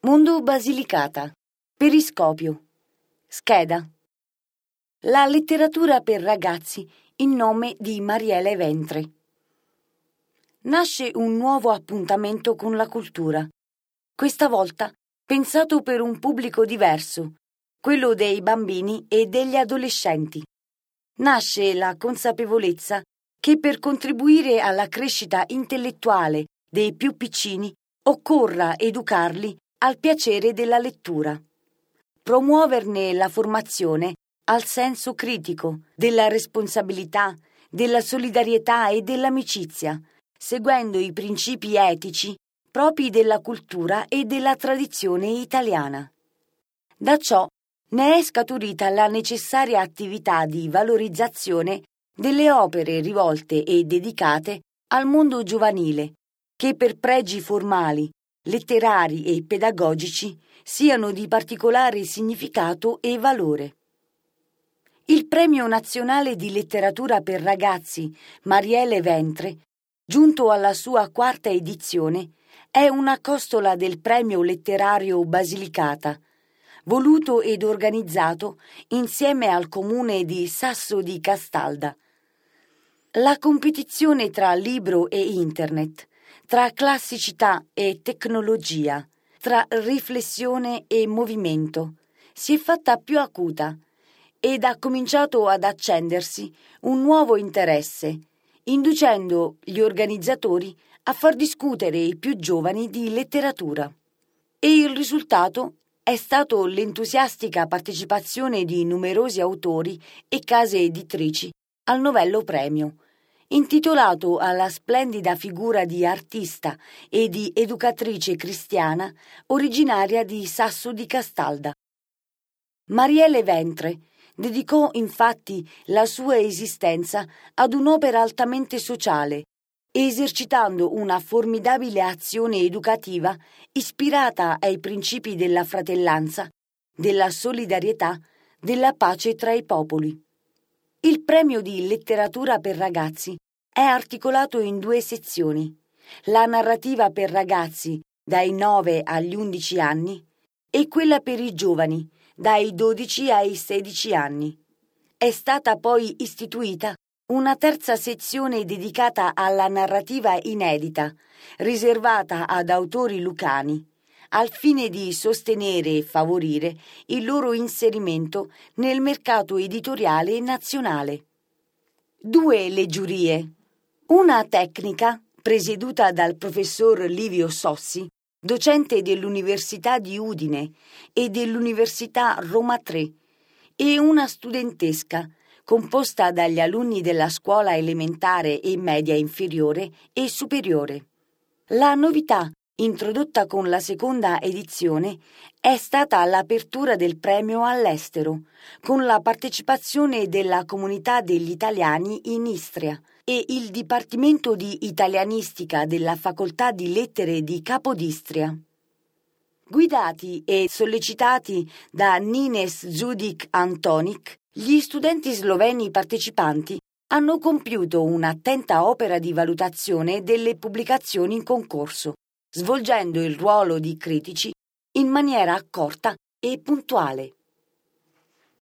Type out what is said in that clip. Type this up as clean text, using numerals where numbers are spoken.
Mondo Basilicata. Periscopio. Scheda. La letteratura per ragazzi in nome di Mariele Ventre. Nasce un nuovo appuntamento con la cultura, questa volta pensato per un pubblico diverso, quello dei bambini e degli adolescenti. Nasce la consapevolezza che per contribuire alla crescita intellettuale dei più piccini occorra educarli al piacere della lettura, promuoverne la formazione al senso critico, della responsabilità, della solidarietà e dell'amicizia, seguendo i principi etici propri della cultura e della tradizione italiana. Da ciò ne è scaturita la necessaria attività di valorizzazione delle opere rivolte e dedicate al mondo giovanile, che per pregi formali, letterari e pedagogici siano di particolare significato e valore. Il Premio Nazionale di Letteratura per Ragazzi Mariele Ventre, giunto alla sua 4ª edizione, è una costola del Premio Letterario Basilicata, voluto ed organizzato insieme al comune di Sasso di Castalda. La competizione tra libro e internet, tra classicità e tecnologia, tra riflessione e movimento, si è fatta più acuta ed ha cominciato ad accendersi un nuovo interesse, inducendo gli organizzatori a far discutere i più giovani di letteratura. E il risultato è stato l'entusiastica partecipazione di numerosi autori e case editrici al novello premio, intitolato alla splendida figura di artista e di educatrice cristiana originaria di Sasso di Castalda. Mariele Ventre dedicò infatti la sua esistenza ad un'opera altamente sociale, esercitando una formidabile azione educativa ispirata ai principi della fratellanza, della solidarietà, della pace tra i popoli. Il premio di letteratura per ragazzi è articolato in 2 sezioni: la narrativa per ragazzi dai 9 agli 11 anni e quella per i giovani dai 12 ai 16 anni. È stata poi istituita una 3ª sezione dedicata alla narrativa inedita, riservata ad autori lucani, al fine di sostenere e favorire il loro inserimento nel mercato editoriale nazionale. 2 le giurie. Una tecnica, presieduta dal professor Livio Sossi, docente dell'Università di Udine e dell'Università Roma III, e una studentesca, composta dagli alunni della scuola elementare e media inferiore e superiore. La novità, introdotta con la 2ª edizione, è stata l'apertura del premio all'estero, con la partecipazione della comunità degli italiani in Istria e il Dipartimento di Italianistica della Facoltà di Lettere di Capodistria. Guidati e sollecitati da Nines Zudik Antonic, gli studenti sloveni partecipanti hanno compiuto un'attenta opera di valutazione delle pubblicazioni in concorso, svolgendo il ruolo di critici in maniera accorta e puntuale.